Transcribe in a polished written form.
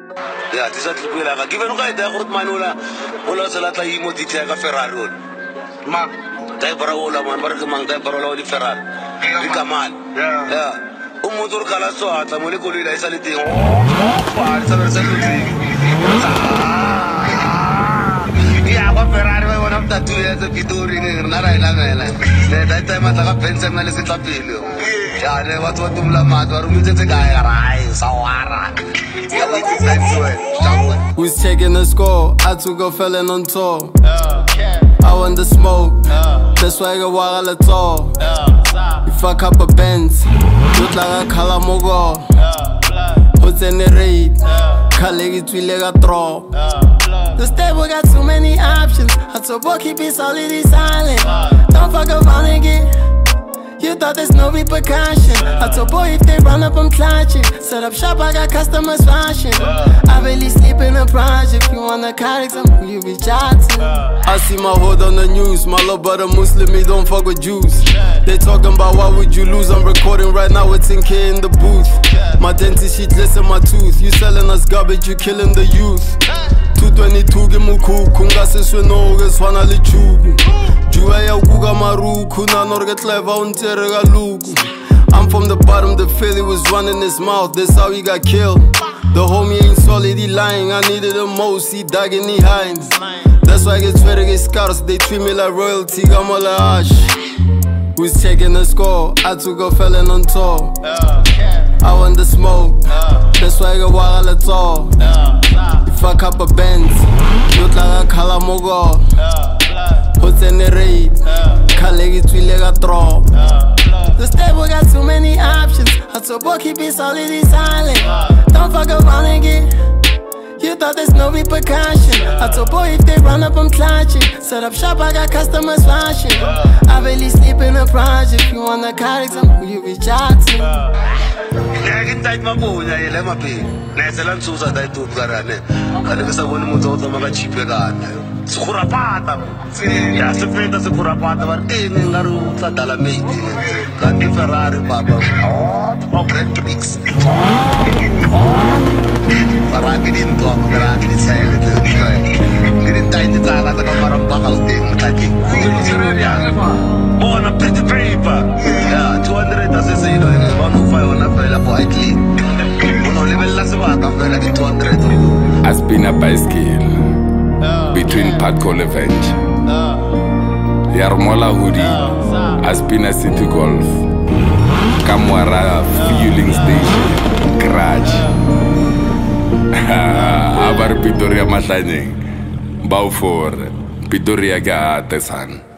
Yeah, this is what we like. Given okay, they got manula. Ola salata imo titi ka Ferrari on. Ma, Dai para ola man, para kemang dai para ola di Ferrari. Di Kamal. Yeah. Motor kala so ata mo ni kuli dai saliti. Par sa saluti. Yeah, ko Ferrari wa one of the 2 years of Pituri na rai la mela. Dai tai mata ka pensa mele se tapilo. Yeah, ne wa to tumla ma to ru mi se ga rai sawara. Who's taking the score? I took a felon on tour. I want the smoke. That's why I got wild at all. You fuck up a Benz. Look like a Kalamogo. Who's in the raid? Kalegi Twilega throw. The stable got too many options. I told boy keep it solidly silent. Don't fuck around and get. You thought there's no repercussion. I told boy if they run up, I'm clutching. Set up shop, I got customers fashion. I really sleep in a project. If you want the cards, I'm who you reach out to. I see my hood on the news. My little brother Muslim, he don't fuck with Jews. They talking about why would you lose. I'm recording right now with 10K in the booth. My dentist, she listen my tooth. You selling us garbage, you killing the youth. 222 gimuku, kunga sisweno, geswana lichugu. Juwe ya ukuga maruku, na norge clever unterega lugu. I'm from the bottom, the Philly was running his mouth, that's how he got killed. The homie ain't solid, he lying, I needed the most, he dagging, he hiding. That's why I get sweater, get scouts, they treat me like royalty, I'm all like ash. Who's taking the score? I took a felon on tour. I want the smoke, that's why I got wild at all. You fuck up a Benz, look like a Kalamogo. Who's in the raid? Kalegi Twilega throw. The stable got too many options. I told boy keep it solidly silent. Don't fuck around and get. You thought there's no repercussion. I told boy if they run up, I'm clutching. Set up shop, I got customers fashion. I really sleep in a project. If you want the cards, I'm who you reach out to. Get tight my boy, I let my pay. Nezeland Susa died to Garane. Kalisa one motor, the cheap gun. Surapata. Yes, the friend of the Surapata, but in Laruta Dalamate. Candy Ferrari, Papa. Oh, great tricks. Paraki didn't talk, Paraki didn't say anything. Didn't tie the car at the Marambaka thing. On a pretty paper. Yeah, 200 as I say, 105 on a fella for at least. Only last one, I'm going to get 200. Has been a bicycle between Patco Levenge, Yarmola Hoodie, has been a City Golf, Kamwara Fueling Station, Garage. Abar Pitoria Matlanyeng, Balfour, Pitoria Ga Atesan.